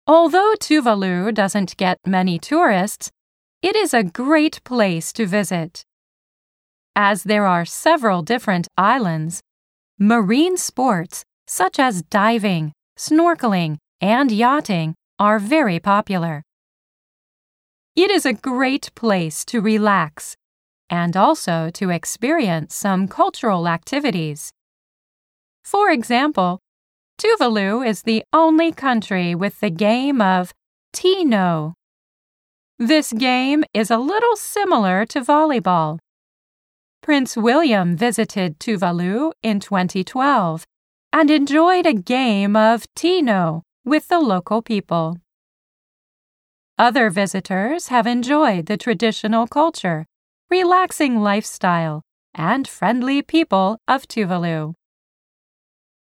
Although Tuvalu doesn't get many tourists, it is a great place to visit. As there are several different islands, marine sports such as diving, snorkeling, and yachting are very popular. It is a great place to relax and also to experience some cultural activities. For example, Tuvalu is the only country with the game of Tino. This game is a little similar to volleyball. Prince William visited Tuvalu in 2012 and enjoyed a game of Tino with the local people. Other visitors have enjoyed the traditional culture, relaxing lifestyle, and friendly people of Tuvalu.